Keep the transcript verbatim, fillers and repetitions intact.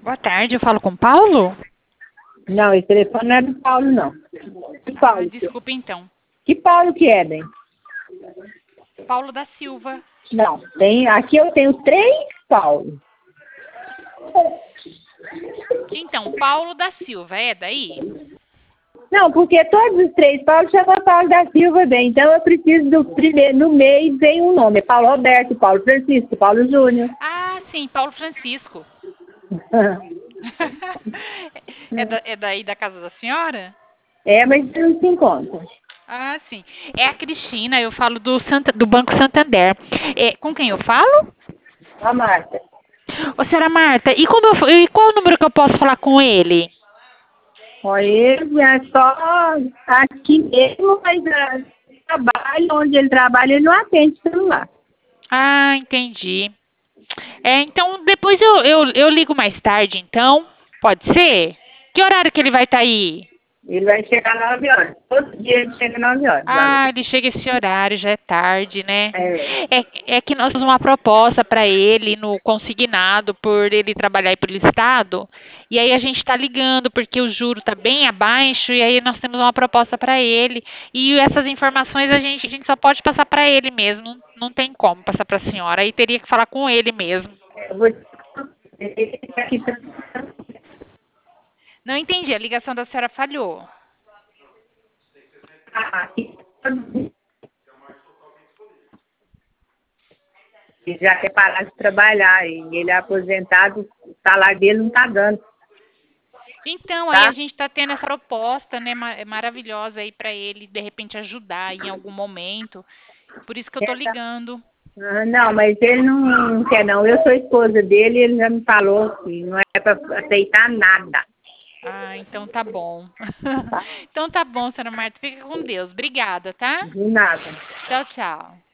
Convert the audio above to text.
Boa tarde, eu falo com o Paulo? Não, esse telefone não é do Paulo, não. Que Paulo? Ah, desculpa então. Que Paulo que é, bem? Paulo da Silva. Não, tem, aqui eu tenho três Paulo. Então, Paulo da Silva, é daí? Não, porque todos os três Paulo chamam Paulo da Silva, bem. Então eu preciso do primeiro, no meio vem um nome. É Paulo Roberto, Paulo Francisco, Paulo Júnior. Ah, sim, Paulo Francisco. é, da, é daí da casa da senhora? É, mas não se encontra. Ah, sim. É a Cristina, eu falo do, Santa, do Banco Santander. É, com quem eu falo? A Marta. Ô, senhora Marta, e, como eu, e qual o número que eu posso falar com ele? Olha, ele é só aqui mesmo, mas ah, trabalho, onde ele trabalha, ele não atende celular. Ah, entendi. É, então depois eu, eu, eu ligo mais tarde, então. Pode ser? Que horário que ele vai estar aí? Ele vai chegar nove horas. Todo dia ele chega nove horas da Ah, noite. ele chega esse horário, já é tarde, né? É. É, é que nós temos uma proposta para ele no consignado por ele trabalhar aí pelo Estado. E aí a gente está ligando porque o juro está bem abaixo e aí nós temos uma proposta para ele. E essas informações a gente, a gente só pode passar para ele mesmo. Não, não tem como passar para a senhora. Aí teria que falar com ele mesmo. Eu vou ele tá aqui pra... Não entendi, a ligação da senhora falhou. aqui. Ele já quer parar de trabalhar e ele é aposentado, o salário dele não tá dando, Então, aí a tá? gente está tendo essa proposta, né, ma- maravilhosa aí para ele, de repente, ajudar em algum momento. Por isso que eu tô Essa- ligando. Ah, não, mas ele não, não quer não. Eu sou esposa dele e ele já me falou que não é para aceitar nada, Ah, então tá bom. tá? Então tá bom, senhora Marta. Fica com Deus. Obrigada, tá? De nada. Tchau, tchau.